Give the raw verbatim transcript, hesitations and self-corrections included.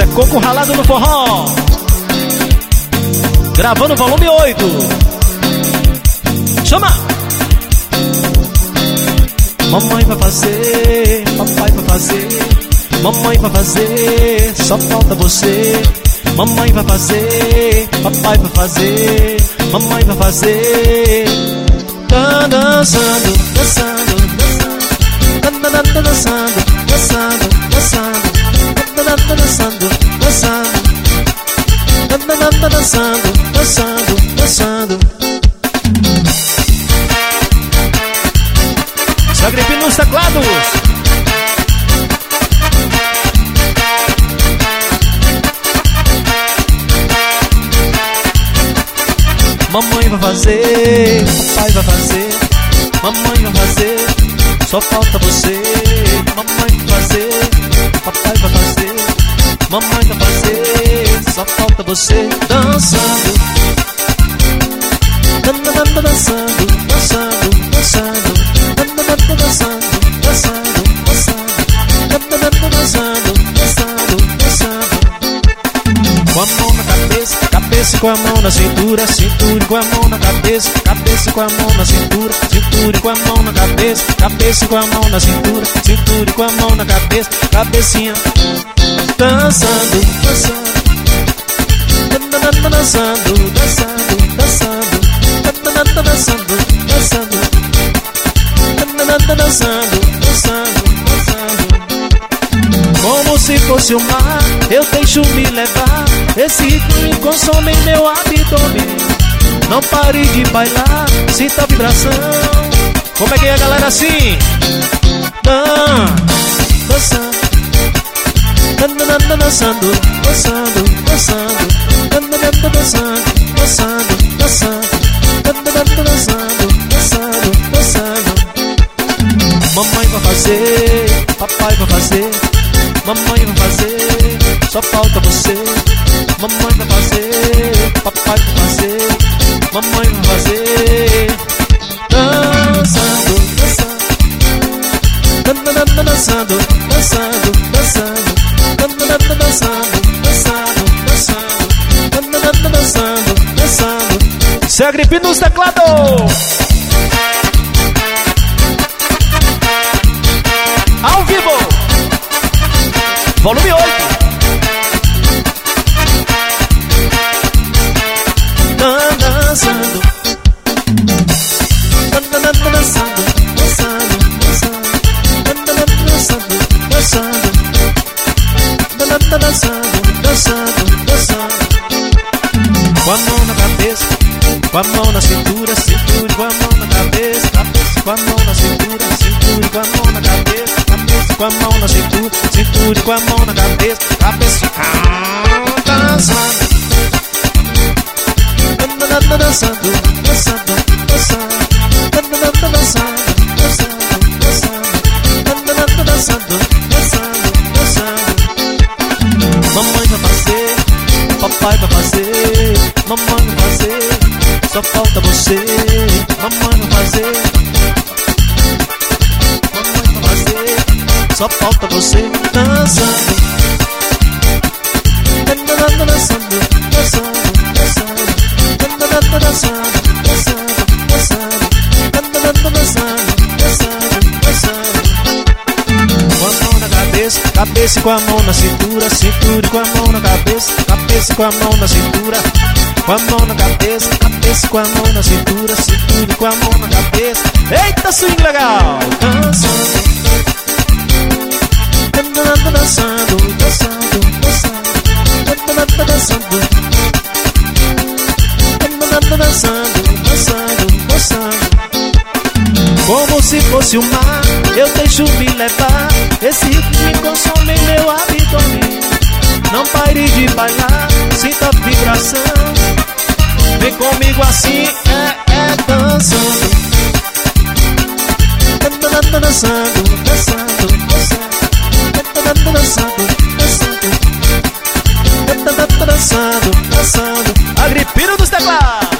coco ralado no forró. Gravando volume oito. Chama! Mamãe vai fazer, papai vai fazer. Mamãe vai fazer, só falta você. Mamãe vai fazer, papai vai fazer. Mamãe vai fazer. Tá dançando, dançando, dançando. Tá dançando, dançando, dançando. Tá dançando, dançando. Tá dançando, dançando, dançando. Só gripe nos teclados. Mamãe vai fazer, papai vai fazer. Mamãe vai fazer, só falta você. Mamãe vai fazer, papai vai fazer. Mamãe vai fazer, só falta você. Dançando, dançando, dançando, dançando, dançando, dançando, dançando, dançando, dançando, dançando. Com a mão na cabeça, cabeça com a mão na cintura, cintura com a mão na cabeça, cabeça com a mão na cintura, cintura com a mão na cabeça, cabeça com a mão na cintura, cintura com a mão na cabeça, cabecinha. Dançando, dançando, dançando, dançando, dançando, dançando, dançando, dançando, dançando, dançando. Como se fosse o mar, eu deixo me levar. Esse ritmo me consome em meu abdômen. Não pare de bailar, sinta a vibração. Como é que é, galera, assim? Dan, dançando, dançando, dançando, dançando, dançando, dançando, dançando, dançando, dançando, dançando. Mamãe vai fazer, papai vai fazer. Mamãe vai fazer, só falta você. Mamãe vai fazer, papai vai fazer. Mamãe vai fazer. Dançando, dançando, dançando, dançando, dançando, dançando, dançando, dançando, dançando, dançando. Cê é gripe nos teclados. Ao vivo. Volume oito. Dançando, dançando, dançando, dançando, dançando, dançando, dançando, dançando, dançando. Com a mão na cabeça, com a mão na cintura, cintura com a mão na cabeça, cabeça com a mão na cintura, cintura com a mão na cabeça, cabeça com a mão na cintura, cintura com a mão na cabeça, cabeça. Dançando, dançando, dançando, dançando, dançando, dançando, dançando, dançando. Mamãe vai fazer, papai vai fazer. Mamãe vai fazer, só falta você. Mamãe vai fazer, mamãe vai fazer, só falta você. Dançando, dançando, dançando, dançando, dançando, dançando, dançando, dançando, dançando. Com a mão na cabeça, cabeça com a mão na cintura, cintura com a mão na cabeça, cabeça com a mão na cintura, com a mão na cabeça, cabeça com a mão na cintura, cintura com a mão na cabeça. Eita, swing legal! Dançando, dançando, dançando, dançando, dançando, dançando, dançando, dançando, dançando. Como se fosse o mar, eu deixo me levar. Esse ritmo me consome em meu abdômen. Não pare de bailar, sinta a vibração. Vem comigo assim, é, é dançando. Dançando, dançando, dançando, dançando, dançando, dançando, dançando, dançando. Agripino dos teclados.